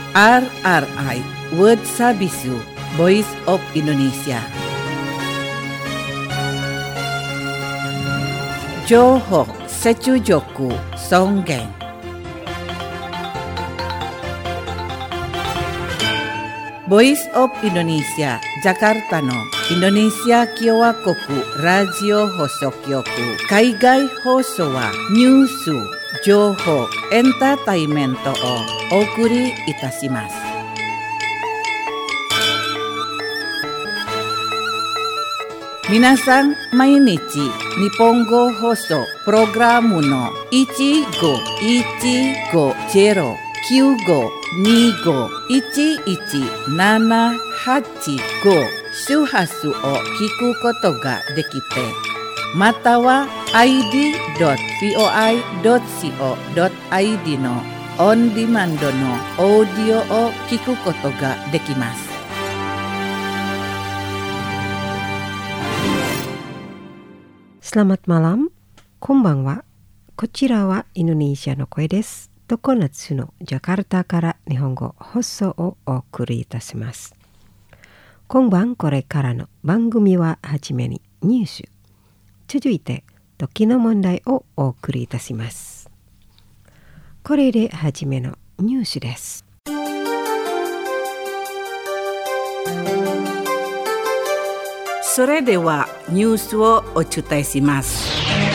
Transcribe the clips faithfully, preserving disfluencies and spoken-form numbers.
R R I World Sabisu Voice of Indonesia. Johor Secujoku Songgeng. Voice of Indonesia Jakarta no Indonesia Kyowa Koku Radio Hosokyoku Kaigai Hoso wa Nyusu Joho Entertainmento o Okuri Itashimasu. Minasan mainichi Nihongo Hoso Programu no oneごいちごゼロきゅうごにごいちいちななはちご周波数を聞くことができて、または アイディードットブイオアイドットシーオードットアイディー のオンディマンドのオーディオを聞くことができます。 Selamat malam, こんばんは。こちらはインドネシアの声です。常夏のジャカルタから日本語放送をお送りいたします。今晩これからの番組ははじめにニュース、続いて時の問題をお送りいたします。これではじめのニュースです。 それではニュースをお伝えします。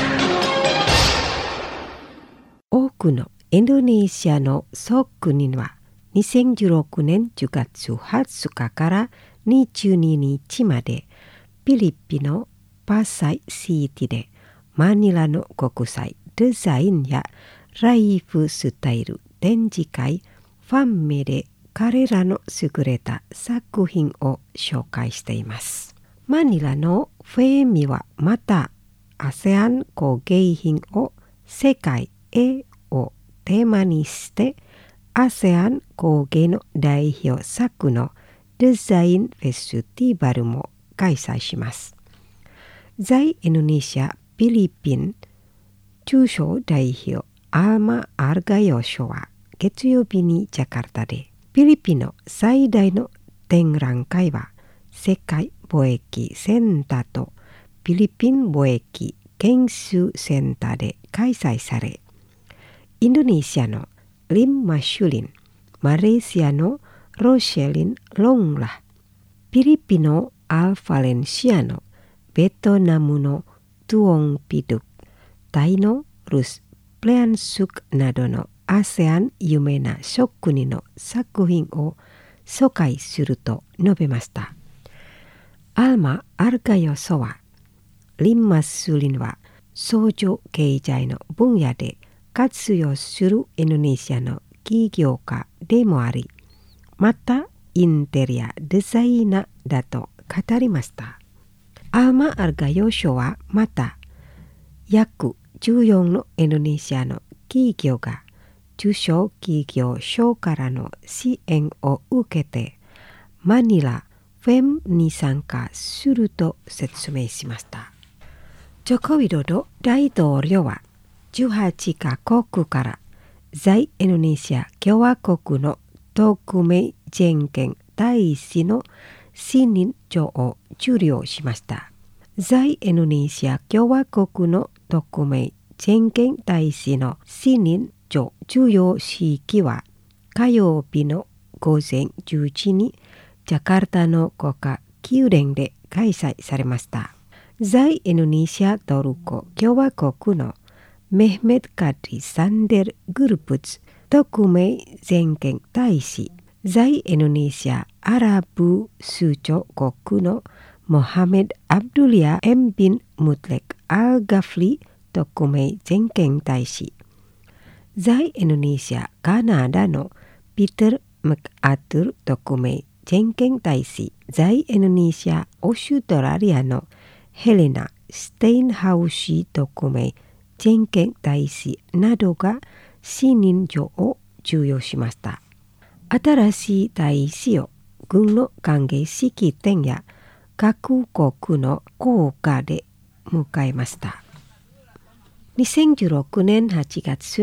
多くのインドネシアの総国はにせんじゅうろくねんじゅうがつはつかからにじゅうににちまでフィリピンのパサイシティでマニラの国際デザインやライフスタイル展示会ファンメで彼らの優れた作品を紹介しています。マニラのフェミはまた アセアン 工芸品を世界へをテーマにして アセアン 工芸の代表作のデザインフェスティバルも開催します。在インドネシア・フィリピン中小代表アーマ・アルガヨショは月曜日にジャカルタでフィリピンの最大の展覧会は世界貿易センターとフィリピン貿易研修センターで開催され、インドネシアのリン・マシュリン、マレーシアのロシェリン・ロンラ、フィリピンのアルファレンシアのベトナムのトゥオンピドゥク、タイのルス・プレアンスクなどの アセアン 有名な諸国の作品を紹介すると述べました。アルマ・アルガヨソは、リン・マスリンは相乗経済の分野で活用するインドネシアの起業家でもあり、またインテリアデザイナーだと語りました。アルマ・アルガヨソはまた、約じゅうよんのインドネシアの企業が中小企業省からの支援を受けて、マニラフェムに参加すると説明しました。ジョコウィドド大統領はじゅうはちカ国から在インドネシア共和国の特命全権大使の信任状を受領しました。在インドネシア共和国の特命全権大使の信任状授与式は火曜日の午前じゅうじにジャカルタの国家宮殿で開催されました。在インドネシアトルコ共和国のメヘメド・カディ・サンデル・グルプツ特命全権大使、在インドネシアアラブ首長国のモハメド・アブドゥリア・エンビン・ムトレク・アルガフリ特命全権大使、在インドネシアカナダのピーター・マクアトゥル特命全権大使、在インドネシアオーストラリアのヘレナ・ステインハウシー特命全権大使などが信任状を授与しました。新しい大使を軍の歓迎式典や各国の校歌で迎えました。にせんじゅうろくねんはちがつに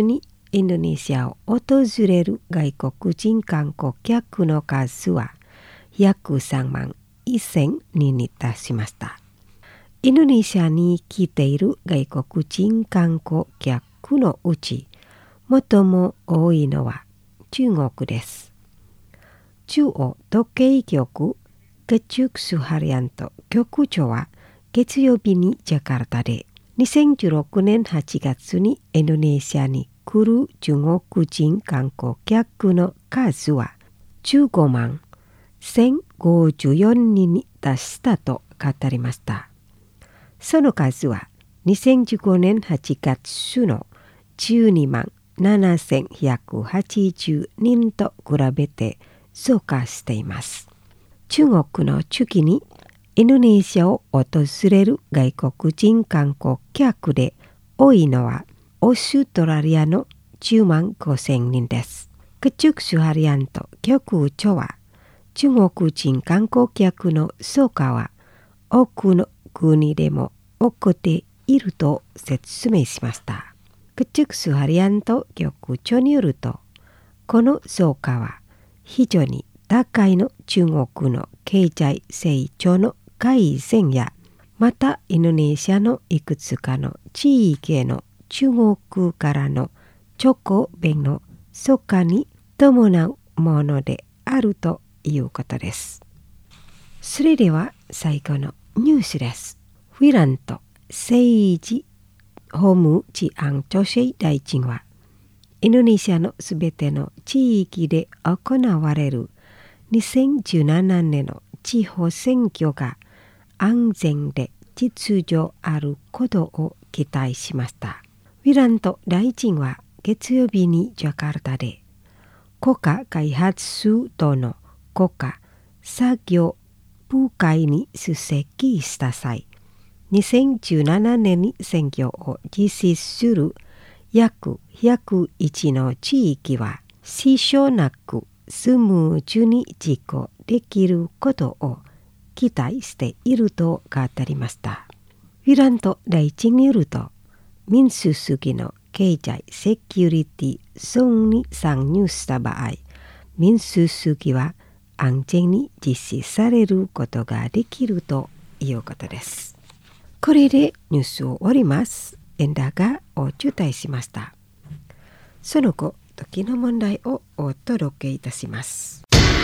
インドネシアを訪れる外国人観光客の数は約さんまんせんにんに達しました。インドネシアに来ている外国人観光客のうち最も多いのは中国です。中央時計局ケチュク・スハリアント局長は月曜日にジャカルタでにせんじゅうろくねんはちがつにインドネシアに来る中国人観光客の数はじゅうごまんせんごじゅうよんにんに達したと語りました。その数はにせんじゅうごねんはちがつのじゅうにまんななせんひゃくはちじゅうにんと比べて増加しています。中国の次にインドネシアを訪れる外国人観光客で多いのはオーストラリアのじゅうまんごせんにんです。ケチュク・スハリアント局長は中国人観光客の増加は多くの国でも起こっていると説明しました。ケチュク・スハリアント局長によると、この増加は非常に高いの中国の経済成長の改善や、またインドネシアのいくつかの地域への中国からの直行便の増加に伴うものであるということです。それでは最後のニュースです。ウィラント政治法務治安調整大臣は、インドネシアのすべての地域で行われるにせんじゅうななねんの地方選挙が安全で秩序あることを期待しました。ウィラント大臣は月曜日にジャカルタで国家開発等の国家作業部会に出席した際、にせんじゅうななねんに選挙を実施する約ひゃくいちの地域は支障なくスムーズに実行できることを期待していると語りました。ウィラント大臣によると、民主主義の経済セキュリティゾーンに参入した場合、民主主義は安全に実施されることができるということです。これでニュースを終わります。エンダがお伝えしました。その後、時の問題をお届けいたします。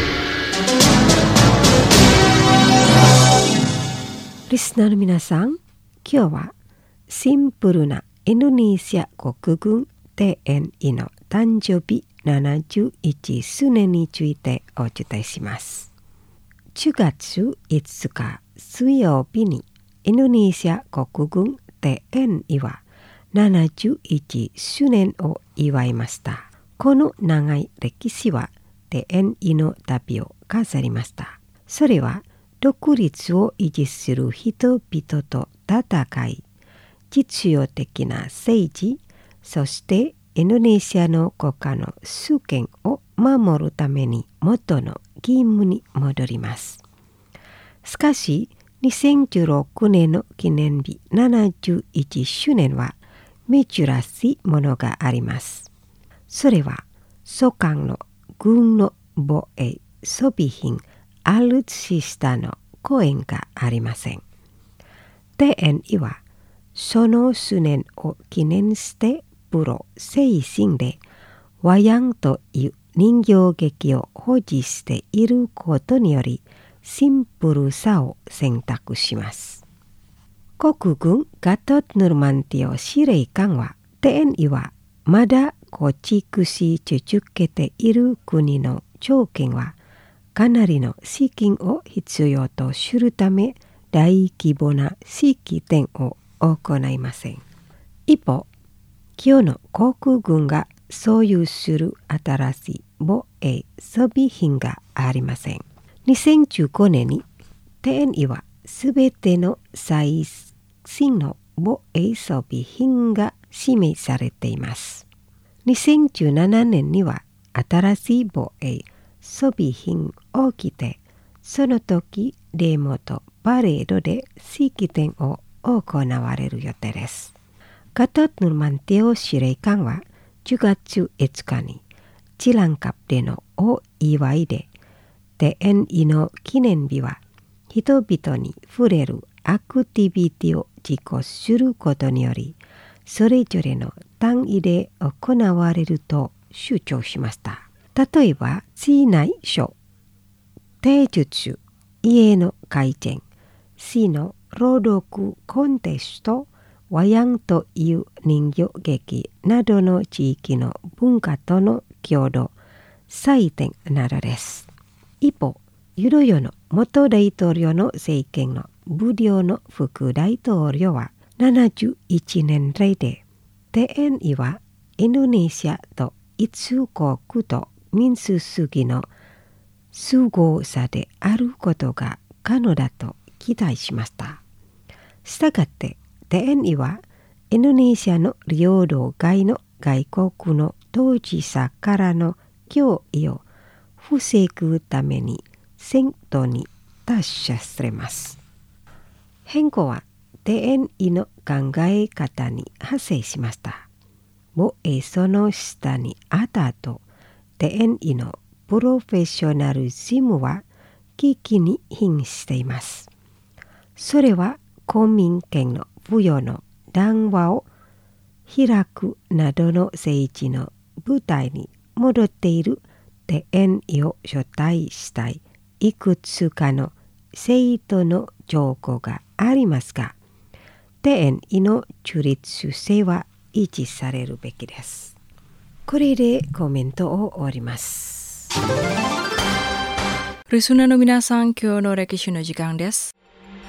リスナーの皆さん、今日はシンプルなインドネシア国軍庭園医の誕生日ななじゅういち周年についてお伝えします。じゅうがついつか水曜日にインドネシア国軍庭園医はななじゅういちしゅうねんを祝いました。この長い歴史は庭園医の旅を飾りました。それは独立を維持する人々と戦い、実用的な政治、そしてインドネシアの国家の主権を守るために元の義務に戻ります。しかし、にせんじゅうろくねんの記念日ななじゅういちしゅうねんは珍しいものがあります。それは、蘇韓の軍の防衛装備品アルツシスタの公演がありません。庭園医は、その数年を記念してプロ精神でワヤンという人形劇を保持していることによりシンプルさを選択します。国軍ガトット・ヌルマンティオ司令官は、庭園医はまだ構築し続けている国の条件はかなりの資金を必要とするため大規模な式典を行いません。一方、今日の国軍が所有する新しい防衛装備品がありません。にせんじゅうごねんに庭園医はすべての最新の防衛装備品が示されています。にせんじゅうななねんには新しい防衛装備品を着て、その時デモとパレードで式典を行われる予定です。ガトット・ヌルマンティオ司令官はじゅうがついつかにチランカップでのお祝いで、庭園医の記念日は人々に触れるアクティビティを実行することにより、それぞれの単位で行われると主張しました。例えば、市内書、定術、家の改善、市の朗読コンテスト、和ヤンという人形劇などの地域の文化との共同、祭典などです。一方、ユダヤの元大統領の政権のブリオの副大統領はななじゅういちねん来で、庭園医はインドネシアと一国と民主主義のすごさであることが可能だと期待しました。したがって、庭園医はインドネシアの領土外の外国の当事者からの脅威を防ぐために戦闘に達者されます。変更は庭園医の考え方に派生しました。防衛その下にあった後、庭園医のプロフェッショナルズムは危機に瀕しています。それは公民権の付与の談話を開くなどの政治の舞台に戻っている庭園医を招待したいいくつかの政党の兆候がありますが、庭園医の中立性は維持されるべきです。これでコメントを終わります。 リスナーの皆さん、今日の歴史の時間です。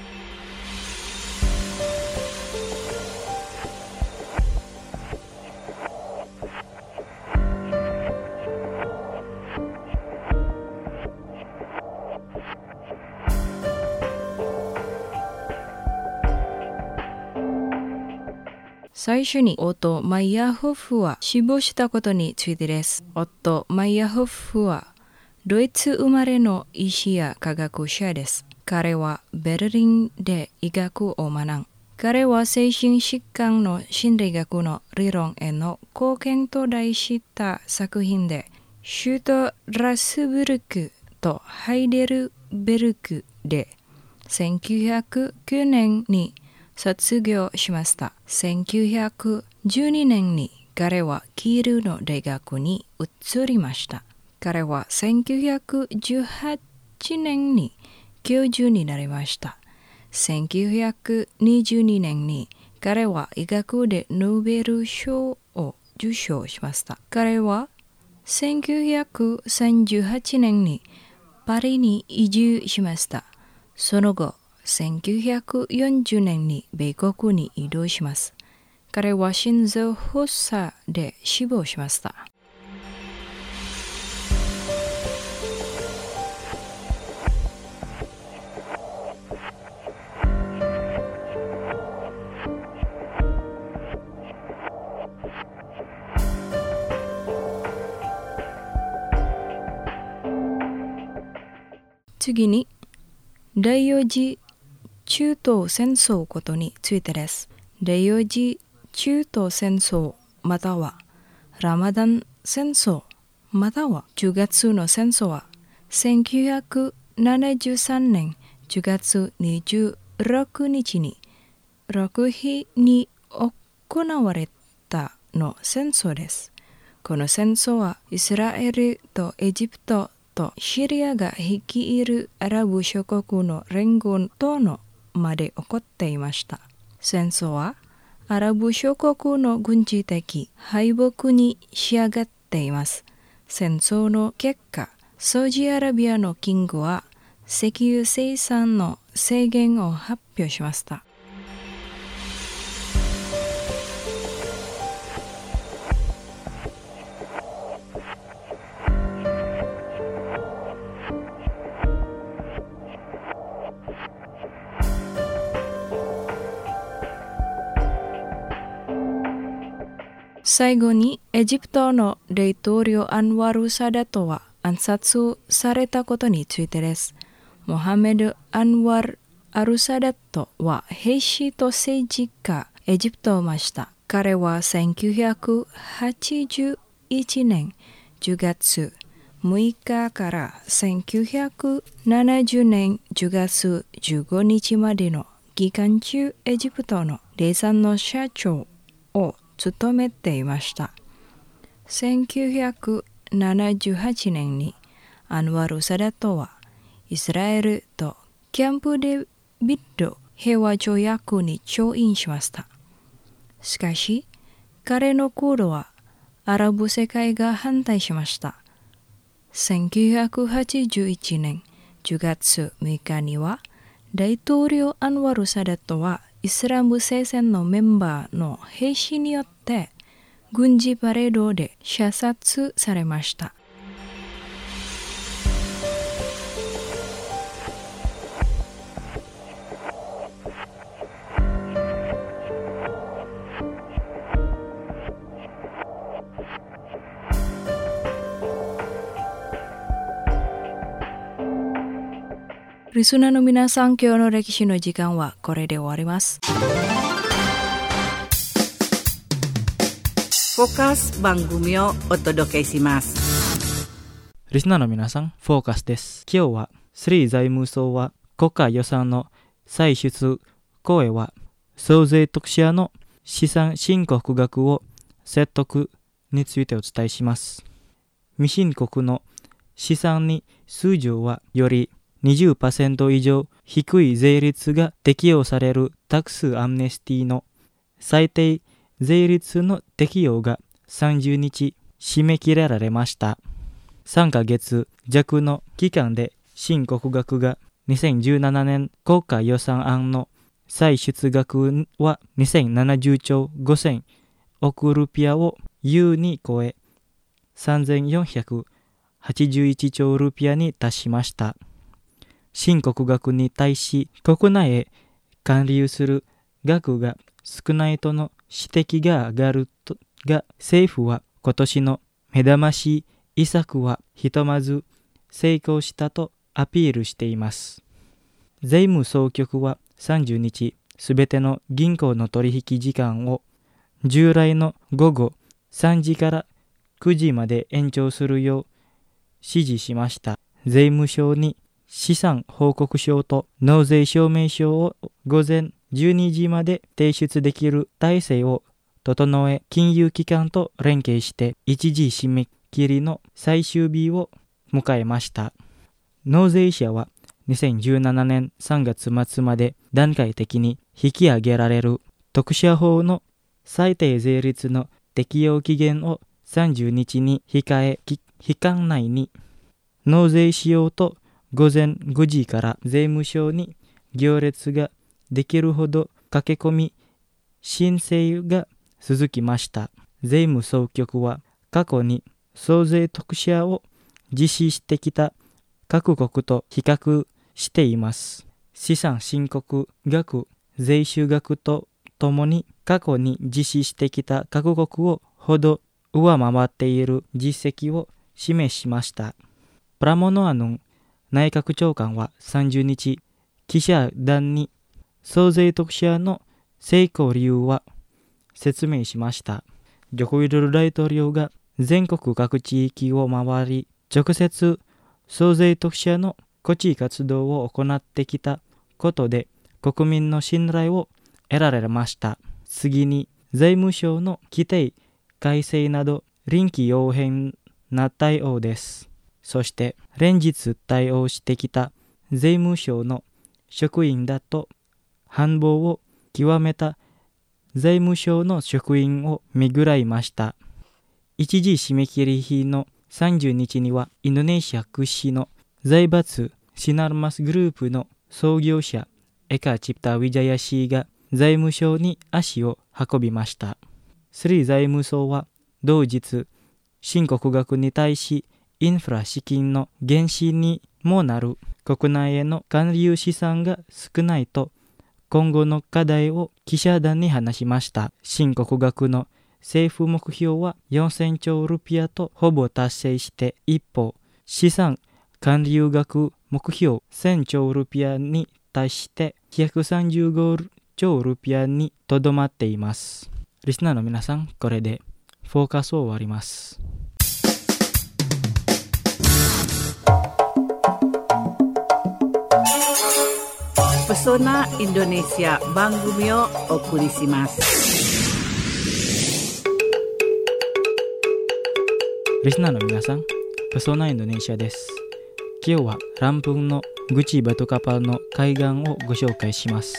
最初に夫マイヤホフは死亡したことについてです。夫マイヤホフはドイツ生まれの医師や科学者です。彼はベルリンで医学を学ん。彼は精神疾患の心理学の理論への貢献と題した作品で、シュトラスブルクとハイデルベルクでせんきゅうひゃくきゅうねんに卒業しました。せんきゅうひゃくじゅうにねんに彼はキールの大学に移りました。彼はせんきゅうひゃくじゅうはちねんに教授になりました。せんきゅうひゃくにじゅうにねんに彼は医学でノーベル賞を受賞しました。彼はせんきゅうひゃくさんじゅうはちねんにパリに移住しました。その後、せんきゅうひゃくよんじゅうねんに米国に移動します。彼は心臓発作で死亡しました。次に、第四次中東戦争ことについてです。第四次中東戦争またはラマダン戦争またはじゅうがつの戦争はせんきゅうひゃくななじゅうさんねんじゅうがつにじゅうろくにちに極秘に行われたの戦争です。この戦争はイスラエルとエジプトとシリアが率いるアラブ諸国の連合とのまで起こっていました。戦争はアラブ諸国の軍事的敗北に仕上がっています。戦争の結果、サウジアラビアのキングは石油生産の制限を発表しました。最後にエジプトの大統領アンワル・サダトは暗殺されたことについてです。モハメド・アンワル・アル・サダトは兵士と政治家エジプトをました。 彼はせんきゅうひゃくはちじゅういちねんじゅうがつむいかからせんきゅうひゃくななじゅうねんじゅうがつじゅうごにちまでの期間中、エジプトの霊山の社長を務めていました。せんきゅうひゃくななじゅうはちねんにアンワル・サダトはイスラエルとキャンプ・デビッド平和条約に調印しました。しかし、彼の行動はアラブ世界が反対しました。せんきゅうひゃくはちじゅういちねんじゅうがつむいかには、大統領アンワル・サダトはイスラム聖戦のメンバーの兵士によって軍事パレードで射殺されました。リスナーの皆さん、今日の歴史の時間はこれで終わります。 フォーカス番組をお届けします。 リスナーの皆さん、フォーカスです。今日はスリー財務省は国家予算の歳出公営は租税特殊の資産申告額を説得についてお伝えします。未申告の資産に数十はより にじゅっパーセント 以上低い税率が適用されるタックスアムネスティの最低税率の適用がさんじゅうにち締め切られました。さんかげつ弱の期間で申告額がにせんじゅうななねん国家予算案の歳出額はにせんななじゅうちょうごせんおくルピアを優に超えさんぜんよんひゃくはちじゅういちちょうルピアに達しました。申告額に対し国内へ還流する額が少ないとの指摘が上がるとが、政府は今年の目覚ましい遺作はひとまず成功したとアピールしています。税務総局はさんじゅうにち、すべての銀行の取引時間を従来の午後さんじからくじまで延長するよう指示しました。税務省に資産報告書と納税証明書を午前じゅうにじまで提出できる体制を整え、金融機関と連携して一時締め切りの最終日を迎えました。納税者はにせんじゅうななねんさんがつ末まで段階的に引き上げられる特措法の最低税率の適用期限をさんじゅうにちに控え、期間内に納税しようと午前ごじから税務署に行列ができるほど駆け込み申請が続きました。税務総局は過去に租税特措を実施してきた各国と比較しています。資産申告額、税収額とともに過去に実施してきた各国をほど上回っている実績を示しました。プラモノアヌン内閣長官はさんじゅうにち、記者団に租税特措の成功理由は説明しました。ジョコウィドル大統領が全国各地域を回り、直接租税特措の固地活動を行ってきたことで国民の信頼を得られました。次に財務省の規定改正など臨機応変な対応です。そして連日対応してきた税務省の職員だと繁忙を極めた財務省の職員をめぐらいました。一時締め切り日のさんじゅうにちにはインドネシア屈指の財閥シナルマスグループの創業者エカ・チプタ・ウィジャヤシーが財務省に足を運びました。スリー財務省は同日申告額に対しインフラ資金の原資にもなる国内への還流資産が少ないと今後の課題を記者団に話しました。申告額の政府目標はよんせんちょうルピアとほぼ達成して一方、資産還流額目標せんちょうルピアに達してひゃくさんじゅうごちょうルピアにとどまっています。 リスナーの皆さん、これでフォーカスを終わります。 Pesona Indonesia 番組をお送りします。 リスナーの皆さん、ペソナインドネシアです。今日はランプンのグチバトカパの海岸をご紹介します。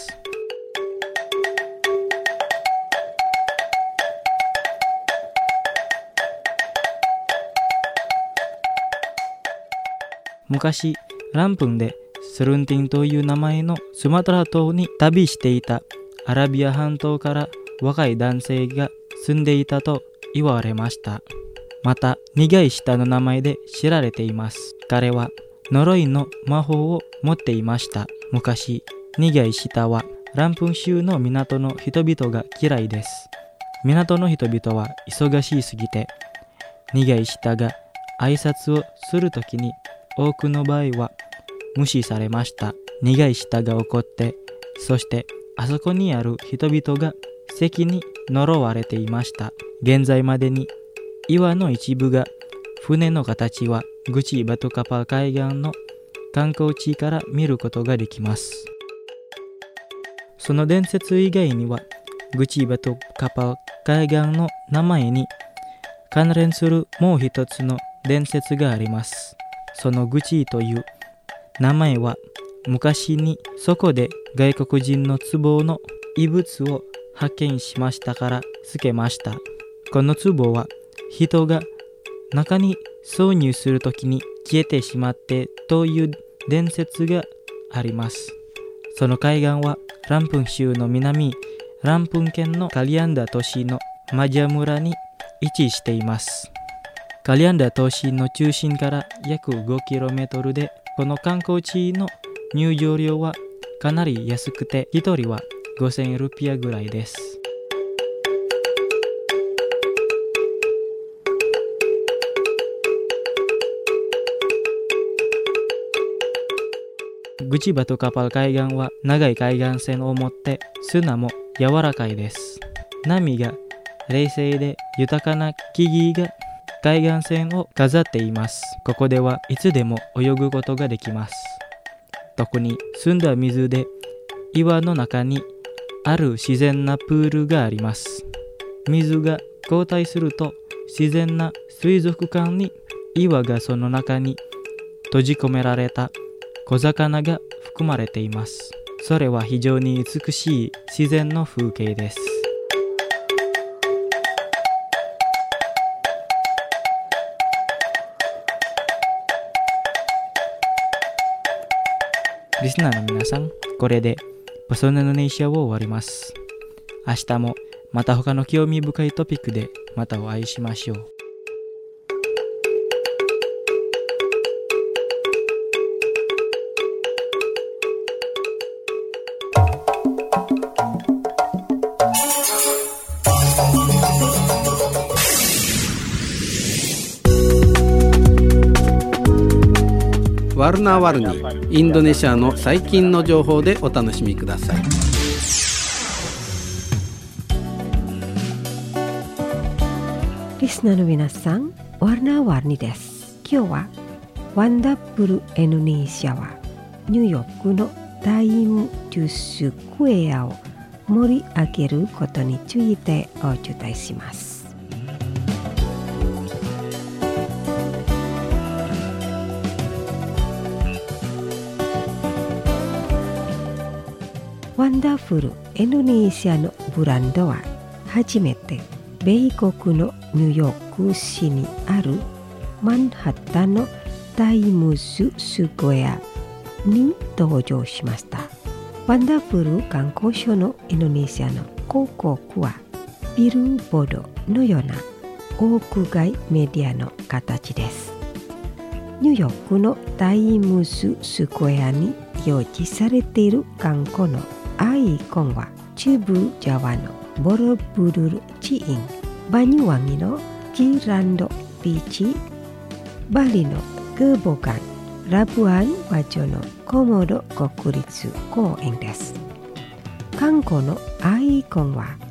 昔、ランプンでスルンティンという名前のスマトラ島に旅していたアラビア半島から若い男性が住んでいたと言われました。また、苦い舌の名前で知られています。彼は呪いの魔法を持っていました。昔、苦い舌はランプン州の港の人々が嫌いです。港の人々は忙しすぎて、苦い舌が挨拶をするときに多くの場合は無視されました。苦い舌が怒って、そしてあそこにある人々が石に呪われていました。現在までに岩の一部が船の形はグチバトカパ海岸の観光地から見ることができます。その伝説以外にはグチバトカパ海岸の名前に関連するもう一つの伝説があります。そのグチという名前は昔にそこで外国人の壺の遺物を発見しましたからつけました。この壺は人が中に挿入するときに消えてしまってという伝説があります。その海岸はランプン州の南ランプン県のカリアンダ都市のマジャ村に位置しています。カリアンダ都市の中心から約 ごキロメートル で、この観光地の入場料はかなり安くて、ひとりはごせんルピアぐらいです。グチバトカパ海岸は長い海岸線を持って砂も柔らかいです。波が冷静で豊かな木々が海岸線を飾っています。ここではいつでも泳ぐことができます。特に澄んだ水で岩の中にある自然なプールがあります。水が交代すると自然な水族館に岩がその中に閉じ込められた小魚が含まれています。それは非常に美しい自然の風景です。リスナーの皆さん、これでペソナインドネシアを終わります。明日もまた他の興味深いトピックでまたお会いしましょう。 ワルナワルニインドネシアの最近の情報でお楽しみください。 リスナーの皆さん、ワルナワルニです。今日はワンダフルインドネシアはニューヨークのタイムズスクエアを盛り上げることについてお伝えします。ワンダフルインドネシアのブランドは初めて米国のニューヨーク市にあるマンハッタンのタイムズスクエアに登場しました。ワンダフル観光省のインドネシアの広告はビルボードのような屋外メディアの形です。ニューヨークのタイムズスクエアに表示されている観光のアイコンは中部ジャワのボロブルル寺院、バニュワギのキランドビーチ、バリのグーボガン、ラブアンバジョのコモド国立公園です。観光のアイコンは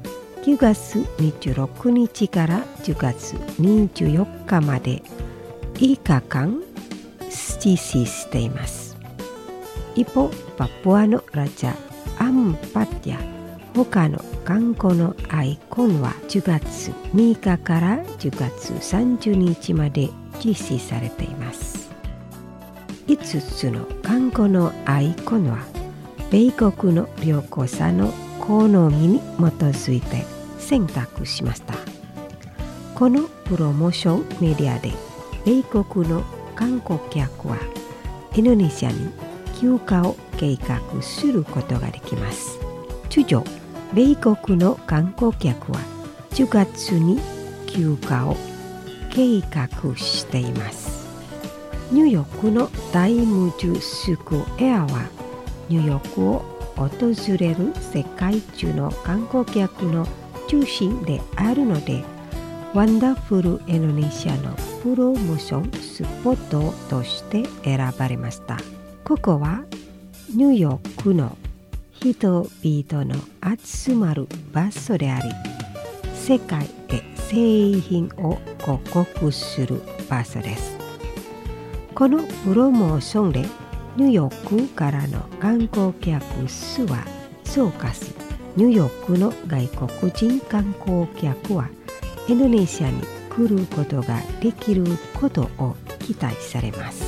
きゅうがつにじゅうろくにちからじゅうがつにじゅうよっかまでいっかかん実施しています。一方、パプアのラジャアンパティや他の観光のアイコンはじゅうがつみっかからじゅうがつさんじゅうにちまで実施されています。いつつの観光のアイコンは米国の旅行者の好みに基づいて選択しました。このプロモーションメディアで米国の観光客はインドネシアに休暇を計画することができます。通常、米国の観光客はじゅうがつに休暇を計画しています。ニューヨークのタイムズスクエアはニューヨークを訪れる世界中の観光客の中心であるので、ワンダフルインドネシアのプロモーションスポットとして選ばれました。ここはニューヨークの人々の集まる場所であり、世界へ製品を広告する場所です。このプロモーションでニューヨークからの観光客数は増加し、ニューヨークの外国人観光客はインドネシアに来ることができることを期待されます。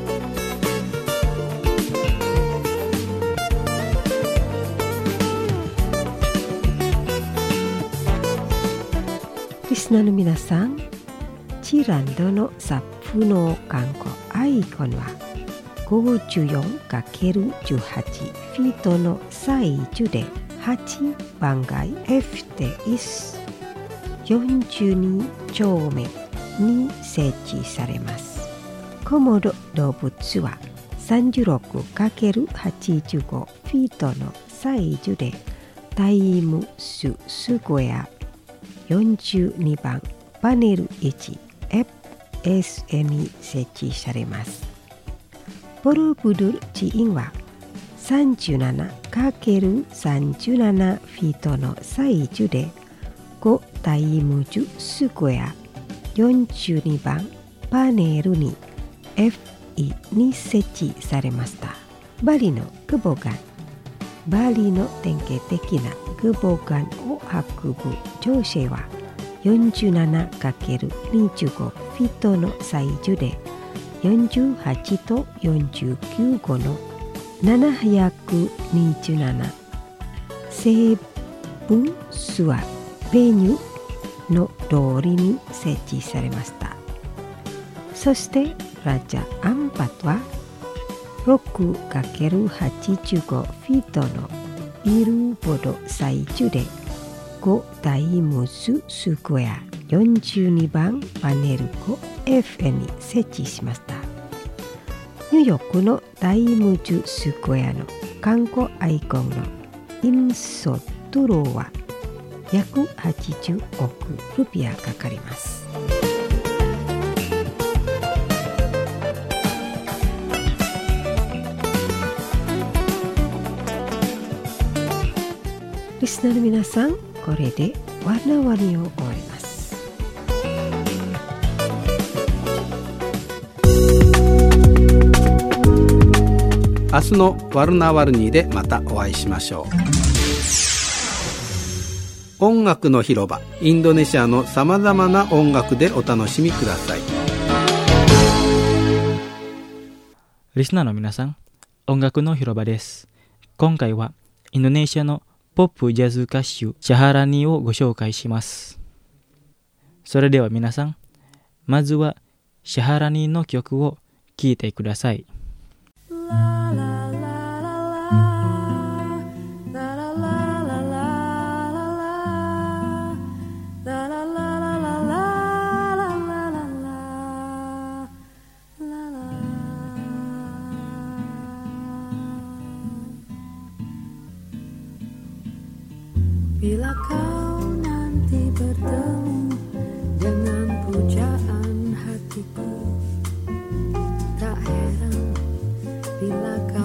リスナーの皆さん、チランドのサップの観光アイコンは ごじゅうよんかけるじゅうはち フィートのサイズではちばんがい F でいすよんじゅうにちょうめに設置されます。コモド動物は さんじゅうろくかけるはちじゅうご フィートのサイズでタイムススクエアよんじゅうにばんパネルいち エフエス に設置されます。ボロブドゥル寺院は さんじゅうななかけるさんじゅうなな フィートのサイズでごタイムズスクエアよんじゅうにばんパネルに エフイー に設置されました。バリのクボガン、バリの典型的なクボガンを運ぶ乗車は よんじゅうななかけるにじゅうご フィートのサイズでよんじゅうはちとよんじゅうきゅうごのななひゃくにじゅうなな成分数はベニューの通りに設置されました。そしてラジャアンパトは ろくかけるはちじゅうご フィートのビルボードサイズでごタイムズスクエアよんじゅうにばんパネル ごエフ に設置しました。ニューヨークのタイムズスクエアの観光アイコンのインソトロは約はちじゅうおくルピアかかります。リスナーの皆さん、これでワナワニを終わります。 明日のワルナワルニーでまたお会いしましょう。音楽の広場、インドネシアのさまざまな音楽でお楽しみください。 リスナーの皆さん、音楽の広場です。今回はインドネシアのポップジャズ歌手シャハラニをご紹介します。それでは皆さん、まずはシャハラニの曲を聴いてください。 Bila kau nanti bertemu dengan pujaan hatiku, tak heran bila kau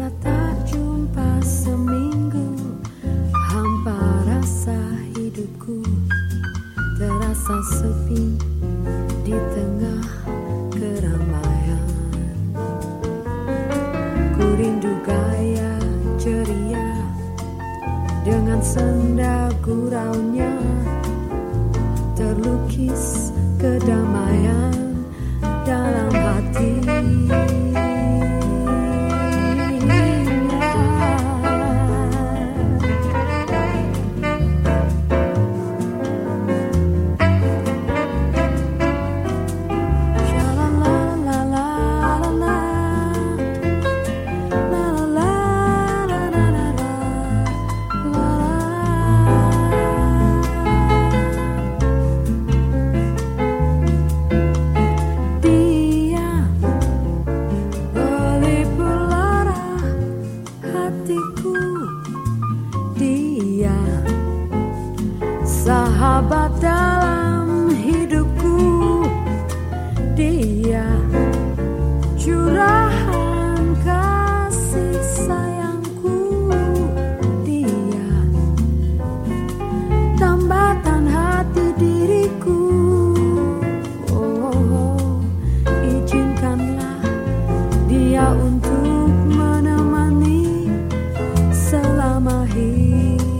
tak jumpa seminggu, hampa rasa hidupku terasa sepi di tengah keramaian. Ku rindu gaya ceria dengan senda guraunya, terlukis kedamaian dalam hati. Sahabat dalam hidupku, dia curahan kasih sayangku, dia tambatan hati diriku. Oh, oh, oh, izinkanlah dia untuk menemani selama hidup.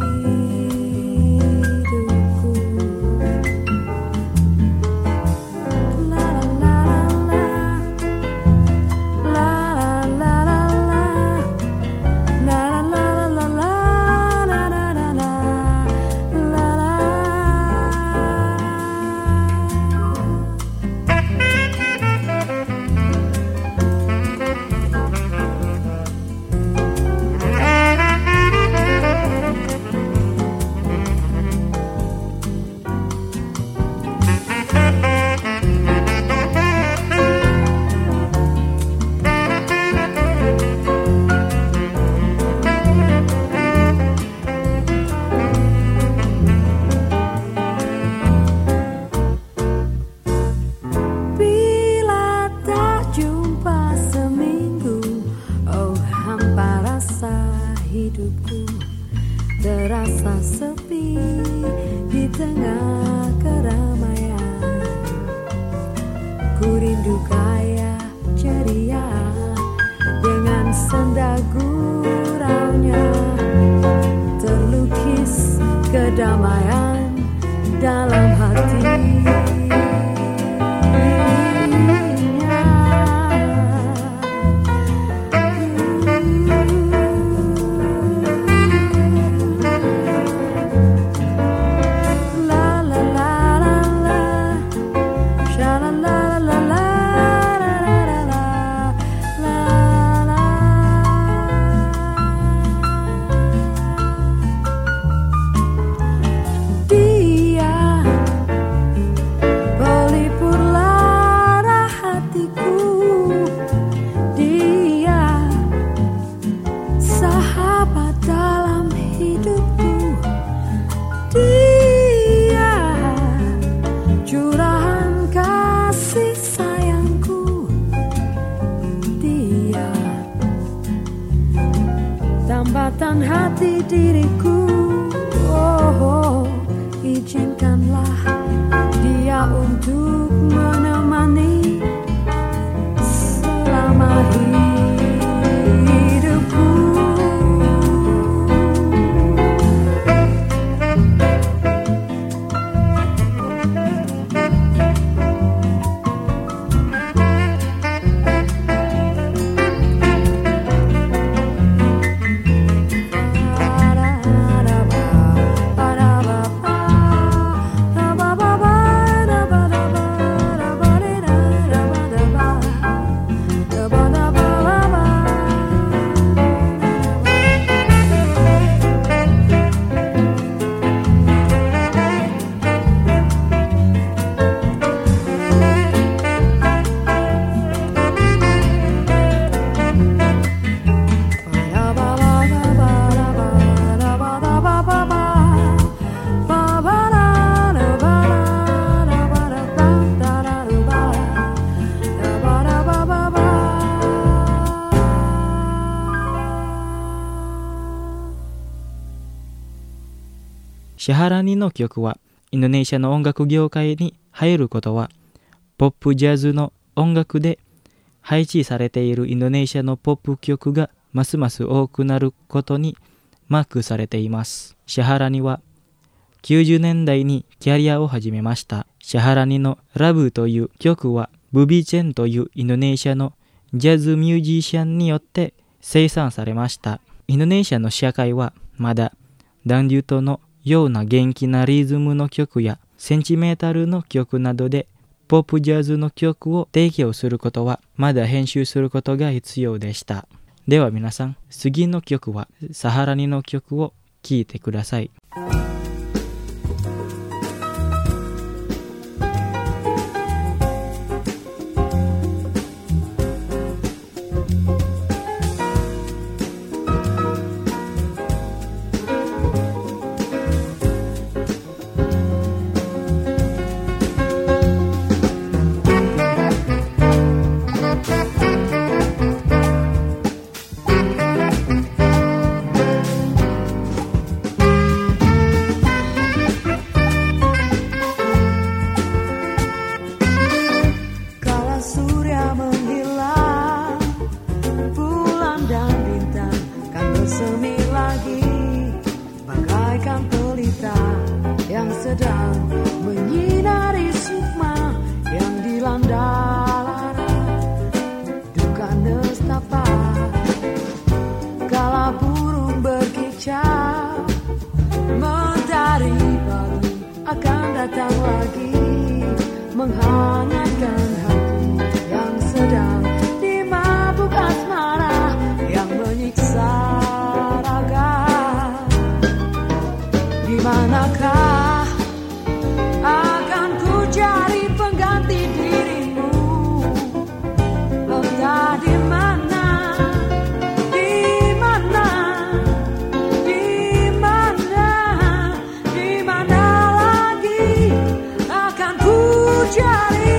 Hidupku terasa sepi di tengah keramaian. Ku rindu gaya ceria dengan senda guraunya, terlukis kedamaian dalam hati. Tambatan hati diriku, oh, oh, izinkanlah dia untuk menemani selama hidupku. Ba-da-ba シャハラニの曲はインドネシアの音楽業界に入ることは、ポップジャズの音楽で配置されているインドネシアのポップ曲がますます多くなることにマークされています。シャハラニはきゅうじゅうねんだいにキャリアを始めました。シャハラニのラブという曲はブビチェンというインドネシアのジャズミュージシャンによって生産されました。インドネシアの社会はまだダンデュートのような元気なリズムの曲やセンチメータルの曲などでポップジャズの曲を提供することはまだ編集することが必要でした。では皆さん、次の曲はサハラニの曲を聴いてください。 Datang lagi menghangatkan hati yang sedang dimabuk asmara yang menyiksa raga. Di manakah akan ku cari pengganti dirimu? Entah di mana, di mana, di mana, di mana akan ku cari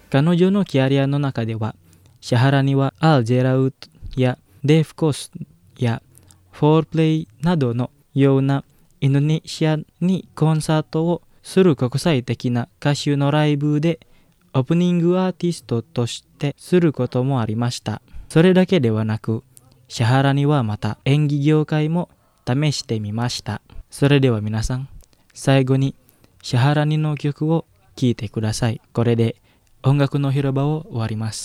彼女のキャリアの中では、シャハラニはアル・ジェラウトやデーフ・コスやフォールプレイなどのようなインドネシアにコンサートをする国際的な歌手のライブでオープニングアーティストとしてすることもありました。それだけではなく、シャハラニはまた演技業界も試してみました。それでは皆さん、最後にシャハラニの曲を聴いてください。これで音楽の広場を終わります。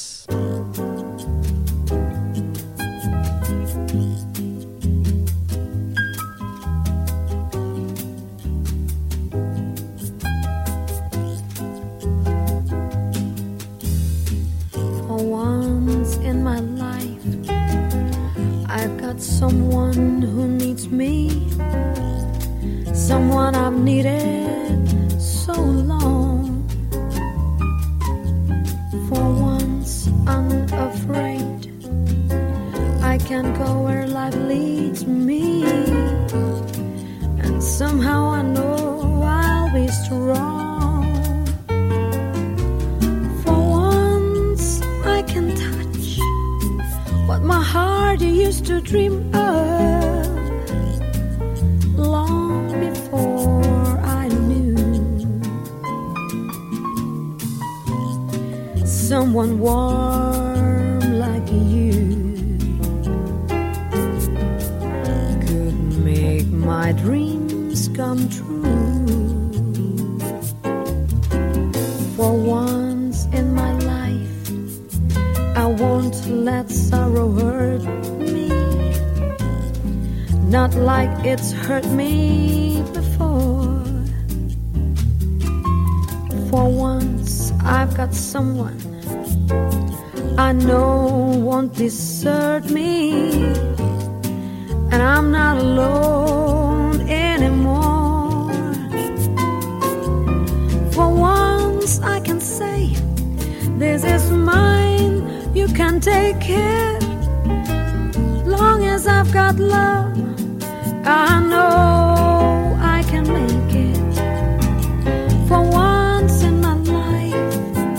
Someone who needs me, someone I've needed so long. For once unafraid, I can go where life leads me, and somehow I know I'll be strong. For once I can touch what my heart used to dream of long before I knew. Someone warm like you could make my dreams come true. For once in my life, I won't let sorrow hurt me, not like it's hurt me before. For once I've got someone I know won't desert me, and I'm not alone anymore. For once I can say, this is mine, you can take it. Long as I've got love, I know I can make it. For once in my life,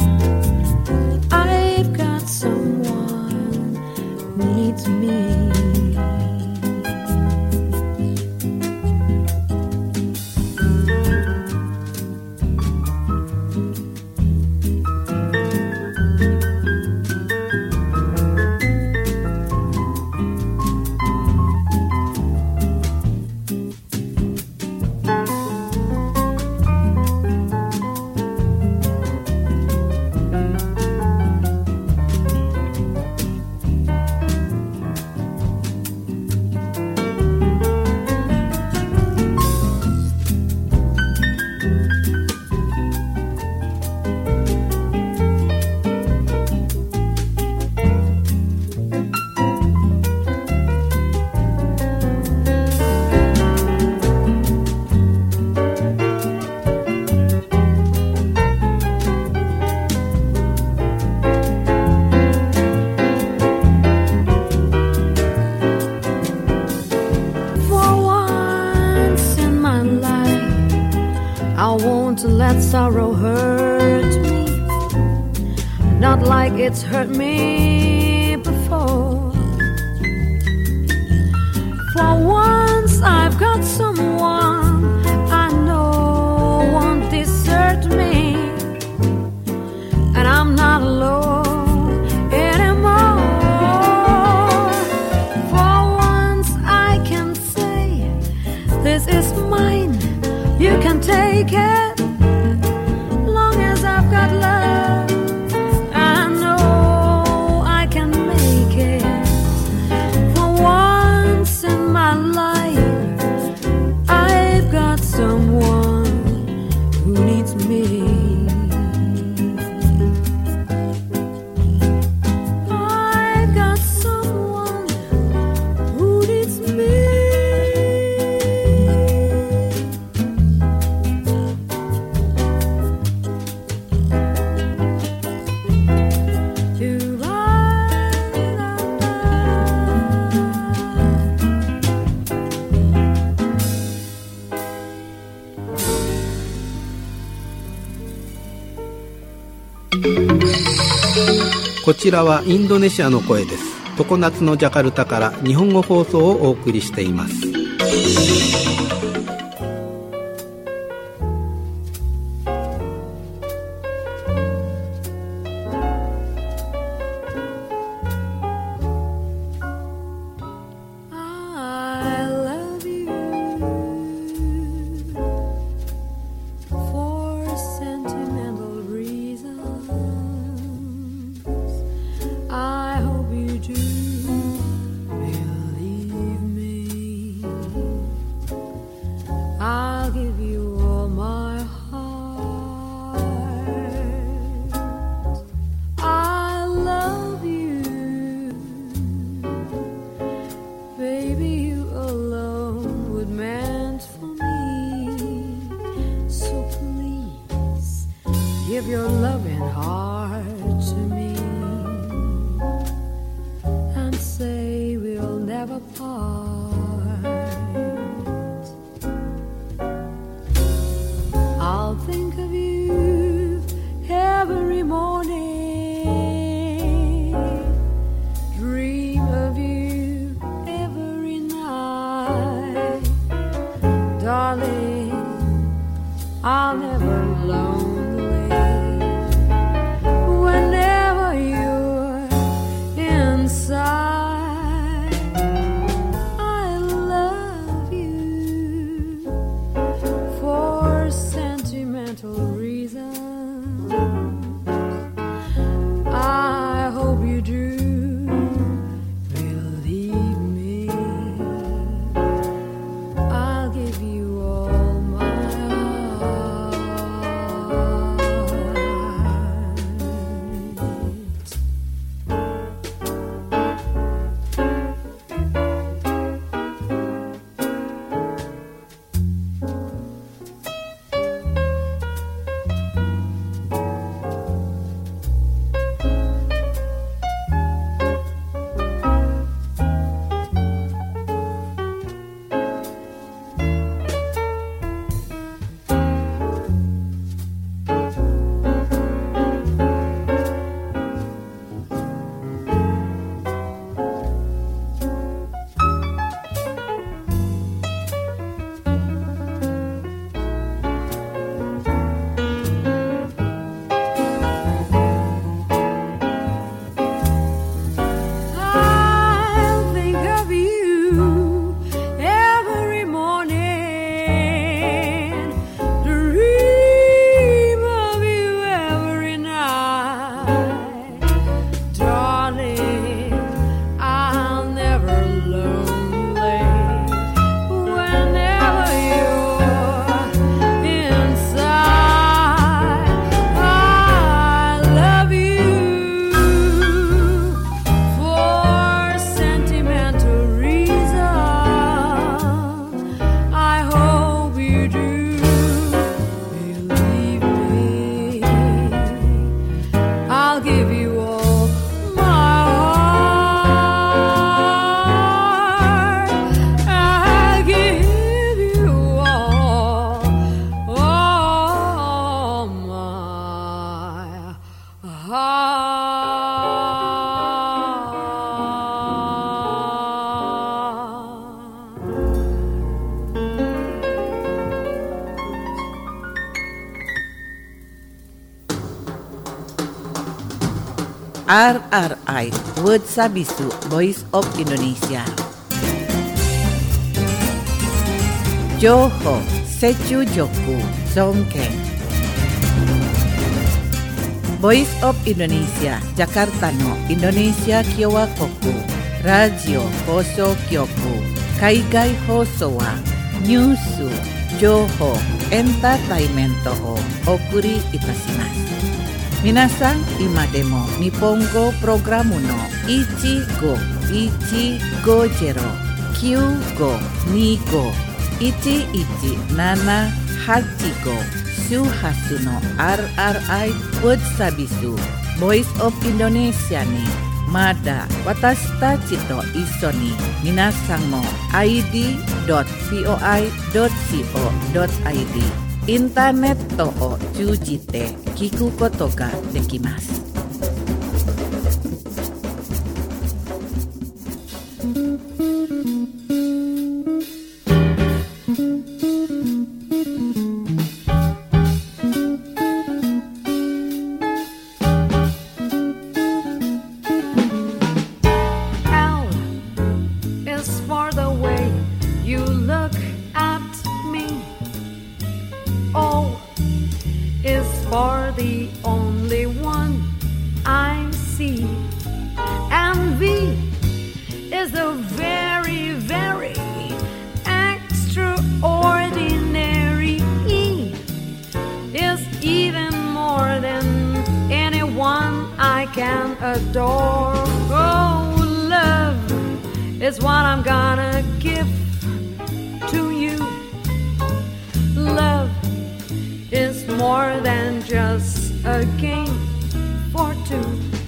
I've got someone who needs me. Let sorrow hurt me, not like it's hurt me before. For once I've got someone I know won't desert me, and I'm not alone anymore. For once I can say, this is mine, you can take it. I've got love, I know I can make it. For once in my life, I've got someone who needs me. I've got someone who needs me. こちらはインドネシアの声です。常夏のジャカルタから日本語放送をお送りしています。 Give your loving heart to me and say we'll never part. I'll think of you every morning, dream of you every night. Darling, I'll never alone R R I Word Sabisu Voice of Indonesia. Joho Sechu Joku Songkeng. Voice of Indonesia Jakarta no Indonesia Kyowa Koku Radio Hoso Kyoku Kaigai Hoso wa Nyusu Joho Entertainment o Okuri Itashimasu. Minasan imademo Nihongo programu no Ichigo Ichigo Jero Kyugo Nigo Ichi Ichi Nana Hachigo Shuhasu no R R I Word Sabisu Voice of Indonesia ni Mada watashi tachi to iso ni minasan mo I D dot voi dot co dot I D インターネットを通じて聞くことができます。 for the only one I see. Envy is the very, very extraordinary. E is even more than anyone I can adore. Oh, love is what I'm gonna give to you. Love is more than just a game for two.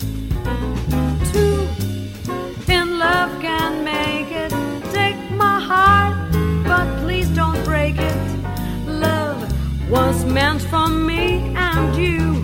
Two in love can make it. Take my heart, but please don't break it. Love was meant for me and you.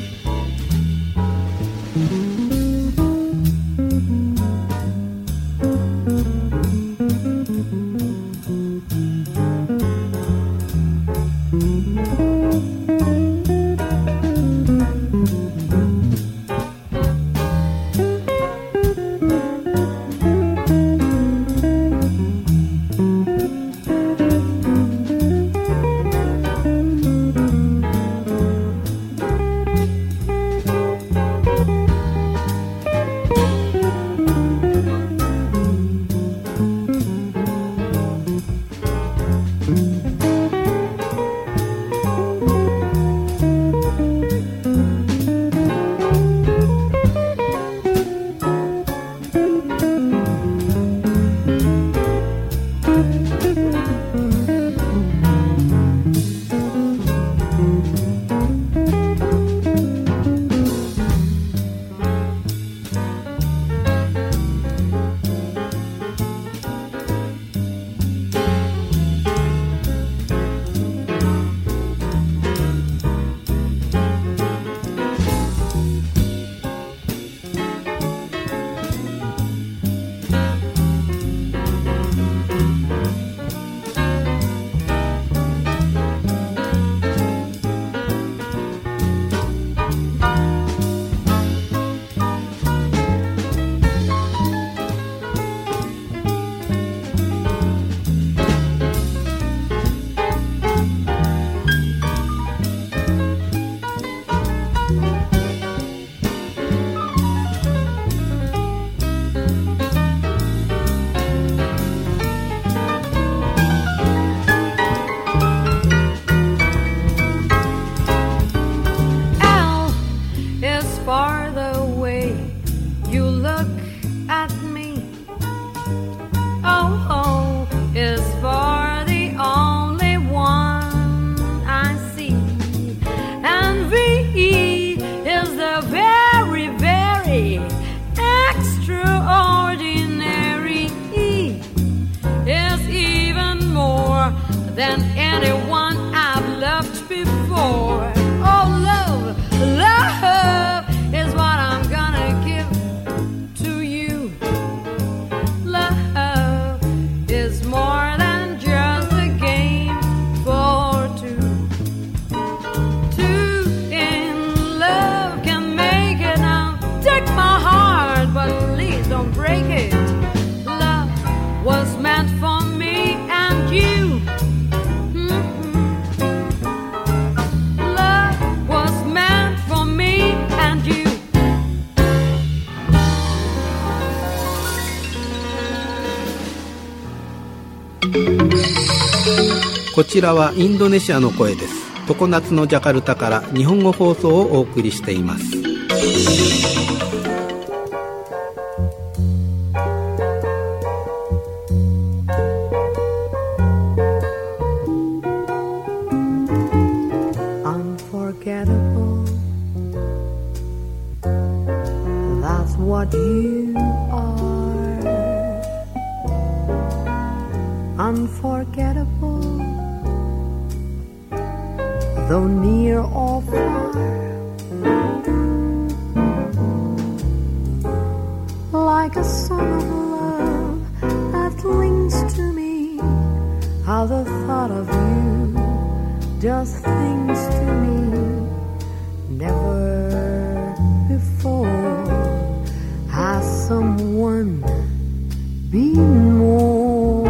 Than anyone I've loved before. Oh, love, love is what I'm gonna give to you. Love is more than just a game for two. Two in love can make it. Now take my heart, but please don't break it. Love was meant for me and you. こちらはインドネシアの声です。常夏のジャカルタから日本語放送をお送りしています。 Unforgettable, that's what you are. Unforgettable, though near or far, like a song of love that clings to me. How the thought of you does things to me. Never before has someone been more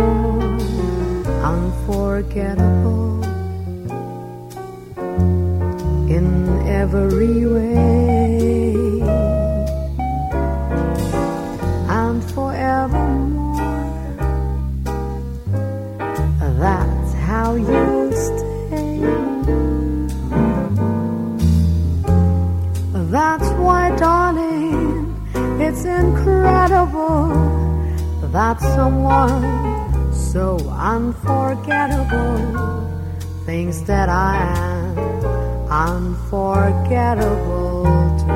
unforgettable. In every way and forevermore. That's how you'll stay. That's why, darling, it's incredible that someone so unforgettable thinks that I am unforgettable too.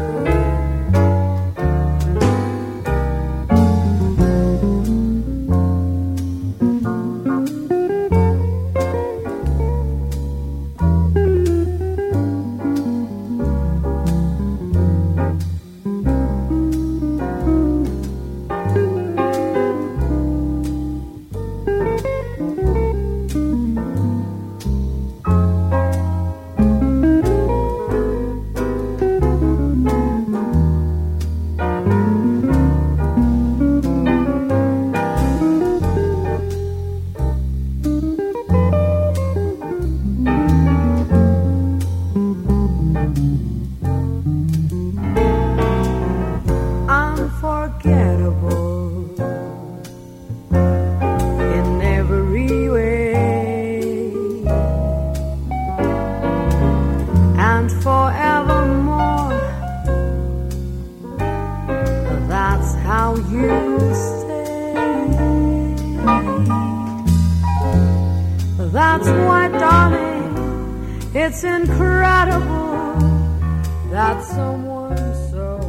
That's why, darling, it's incredible that someone so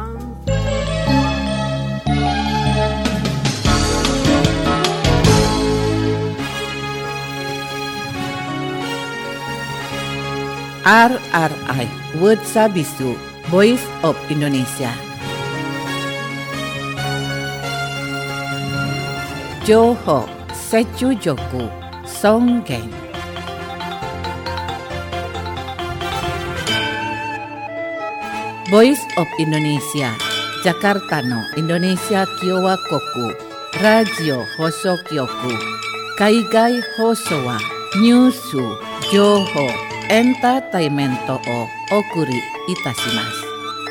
R R I Word Sabisu, Voice of Indonesia. Johor Secujoku Songgeng. Voice of Indonesia, Jakarta no Indonesia Kiowa Koku, Radio Hoso Kyoku, Kaigai Hoso wa Nyusu Johor Entertainmento o Okuri Itashimasu.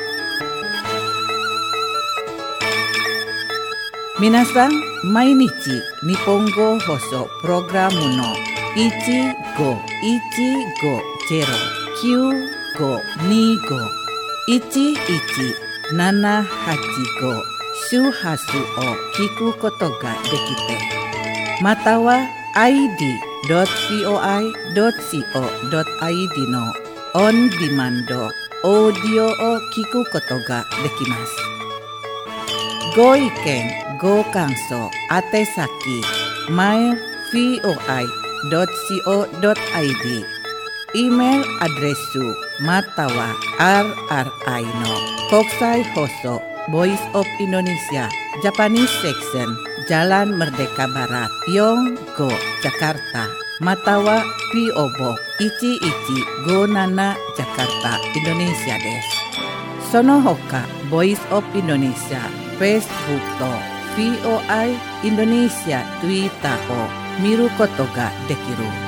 Minasan, mainichi Nihongo Hoso Programu no ichi go ichi go zero kyu go ni go ichi ichi nana hachi go shuhasu o kiku koto ga dekite. Mata wa i d dot voi dot co dot i d no on demand audio o kiku koto ga dekimasu. Go iken go kanso atesaki mail voi dot co dot i d email adresu matawa rri no Kokusai Hoso Voice of Indonesia Japanese Section Jalan Merdeka Barat Yonggo Jakarta Matawa P O Box ichi ichi go nana Jakarta Indonesia desu. Sono hoka Voice of Indonesia Facebook to V O I Indonesia Twitter o miru koto ga dekiru.